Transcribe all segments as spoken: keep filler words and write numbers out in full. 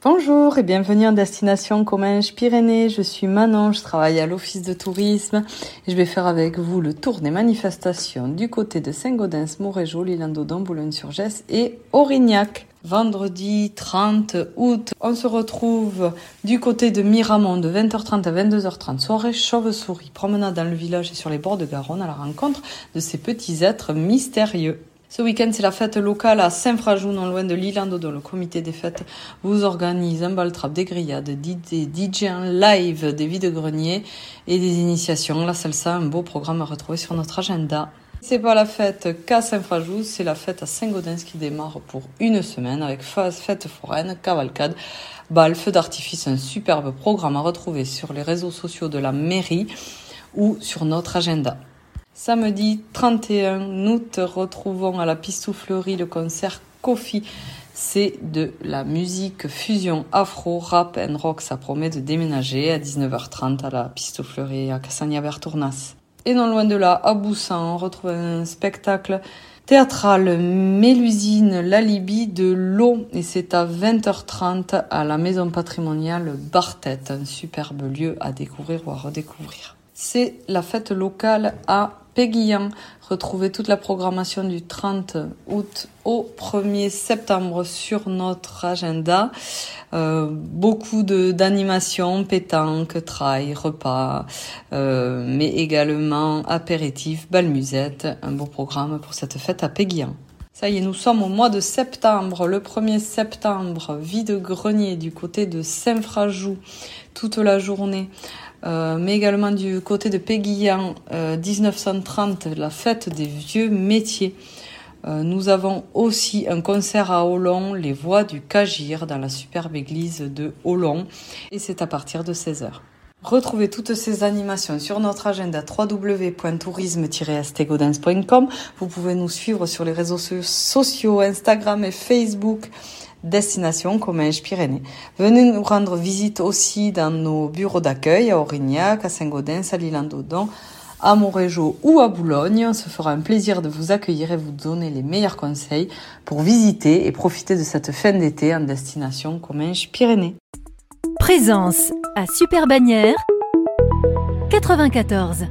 Bonjour et bienvenue en destination Comminges Pyrénées. Je suis Manon, je travaille à l'office de tourisme et je vais faire avec vous le tour des manifestations du côté de Saint-Gaudens, Montrégeau, l'Isle-Dodon, Boulogne-sur-Gesse et Aurignac. Vendredi trente août, on se retrouve du côté de Miramont de vingt heures trente à vingt-deux heures trente, soirée chauve-souris, promenade dans le village et sur les bords de Garonne à la rencontre de ces petits êtres mystérieux. Ce week-end, c'est la fête locale à Saint-Frajou, non loin de l'Isle-Dodon. Le comité des fêtes vous organise un bal-trap, des grillades, des D J en live, des vides-greniers et des initiations. La salsa, un beau programme à retrouver sur notre agenda. C'est pas la fête qu'à Saint-Frajou, c'est la fête à Saint-Gaudens qui démarre pour une semaine avec fête foraine, cavalcade, bal, feu d'artifice, un superbe programme à retrouver sur les réseaux sociaux de la mairie ou sur notre agenda. Samedi trente et un août, retrouvons à la Pistouflerie le concert Kofi. C'est de la musique fusion afro, rap and rock. Ça promet de déménager à dix-neuf heures trente à la Pistouflerie à Cassagna-Bertournas. Et non loin de là, à Boussan, on retrouve un spectacle théâtral Mélusine, l'alibi de l'eau. Et c'est à vingt heures trente à la maison patrimoniale Bartet, un superbe lieu à découvrir ou à redécouvrir. C'est la fête locale à Péguillan. Retrouvez toute la programmation du trente août au premier septembre sur notre agenda. Euh, beaucoup de d'animations, pétanque, trail, repas, euh, mais également apéritifs, bal musette. Un beau programme pour cette fête à Péguillan. Ça y est, nous sommes au mois de septembre. Le premier septembre, vide-grenier du côté de Saint-Frajou, toute la journée. Euh, mais également du côté de Péguillan, euh, dix-neuf cent trente, la fête des vieux métiers. Euh, nous avons aussi un concert à Olon, les voix du Cagir, dans la superbe église de Olon, et c'est à partir de seize heures. Retrouvez toutes ces animations sur notre agenda w w w point tourisme tiret s t gaudens point com. Vous pouvez nous suivre sur les réseaux sociaux, Instagram et Facebook. Destination Comminges Pyrénées. Venez nous rendre visite aussi dans nos bureaux d'accueil à Aurignac, à Saint-Gaudens, à l'Isle-Dodon, à Montrégeau ou à Boulogne. On se fera un plaisir de vous accueillir et vous donner les meilleurs conseils pour visiter et profiter de cette fin d'été en destination Comminges Pyrénées. Présence à Super-Bagnères quatre-vingt-quatorze.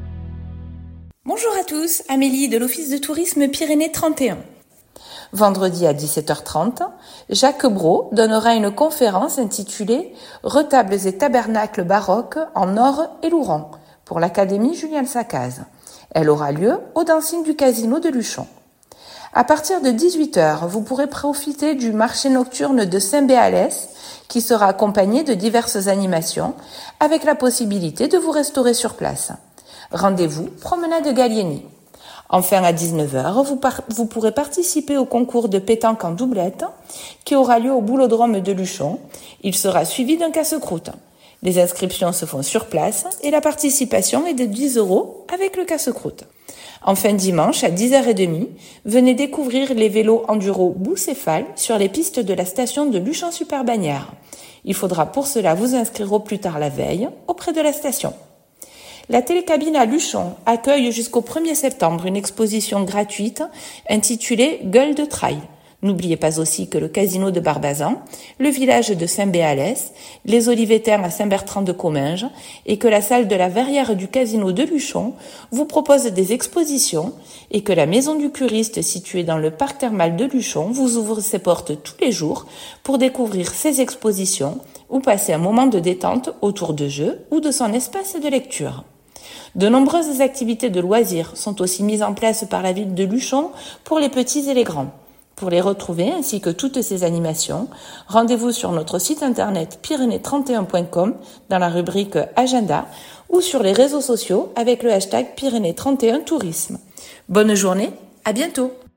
Bonjour à tous, Amélie de l'Office de tourisme Pyrénées trente et un. Vendredi à dix-sept heures trente, Jacques Brault donnera une conférence intitulée « Retables et tabernacles baroques en or et Louron » pour l'Académie Julian Sacaz. Elle aura lieu au dancing du Casino de Luchon. À partir de dix-huit heures, vous pourrez profiter du marché nocturne de Saint-Béalès qui sera accompagné de diverses animations avec la possibilité de vous restaurer sur place. Rendez-vous promenade Gallieni. Enfin, à dix-neuf heures, vous, par- vous pourrez participer au concours de pétanque en doublette qui aura lieu au boulodrome de Luchon. Il sera suivi d'un casse-croûte. Les inscriptions se font sur place et la participation est de dix euros avec le casse-croûte. Enfin, dimanche, à dix heures trente, venez découvrir les vélos enduro boucéphales sur les pistes de la station de Luchon-Super-Bagnères. Il faudra pour cela vous inscrire au plus tard la veille auprès de la station. La télécabine à Luchon accueille jusqu'au premier septembre une exposition gratuite intitulée « Gueule de Trail ». N'oubliez pas aussi que le casino de Barbazan, le village de Saint-Béalès, les Olivetins à Saint-Bertrand-de-Comminges et que la salle de la verrière du casino de Luchon vous propose des expositions et que la maison du curiste située dans le parc thermal de Luchon vous ouvre ses portes tous les jours pour découvrir ses expositions ou passer un moment de détente autour de jeux ou de son espace de lecture. De nombreuses activités de loisirs sont aussi mises en place par la ville de Luchon pour les petits et les grands. Pour les retrouver ainsi que toutes ces animations, rendez-vous sur notre site internet pyrénées trente et un point com dans la rubrique Agenda ou sur les réseaux sociaux avec le hashtag Pyrénées trente et un Tourisme. Bonne journée, à bientôt!